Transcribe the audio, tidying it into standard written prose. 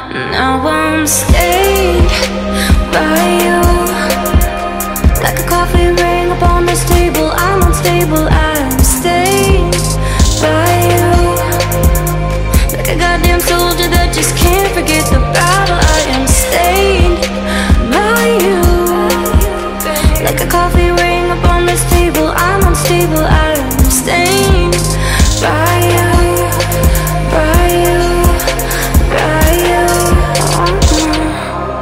Now I'm stayed by you, like a coffee ring upon this table. I'm unstable.